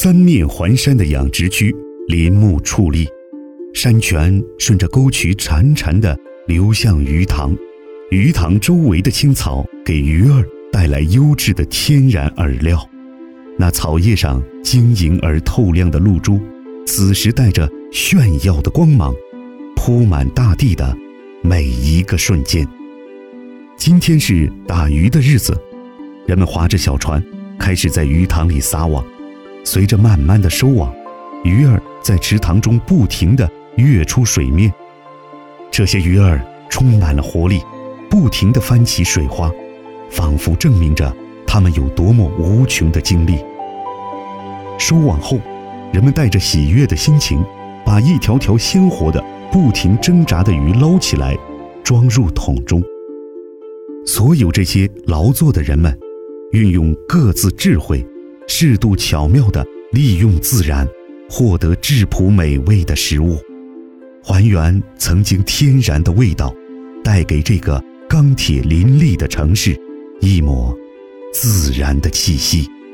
三面环山的养殖区林木矗立，山泉顺着沟渠潺潺地流向鱼塘，鱼塘周围的青草给鱼儿带来优质的天然饵料。那草叶上晶莹而透亮的露珠，此时带着炫耀的光芒，铺满大地的每一个瞬间。今天是打鱼的日子，人们划着小船，开始在鱼塘里撒网。随着慢慢的收网，鱼儿在池塘中不停地跃出水面。这些鱼儿充满了活力，不停地翻起水花，仿佛证明着它们有多么无穷的精力。收网后，人们带着喜悦的心情，把一条条鲜活的、不停挣扎的鱼捞起来，装入桶中。所有这些劳作的人们，运用各自智慧，适度巧妙地利用自然，获得质朴美味的食物，还原曾经天然的味道，带给这个钢铁林立的城市一抹自然的气息。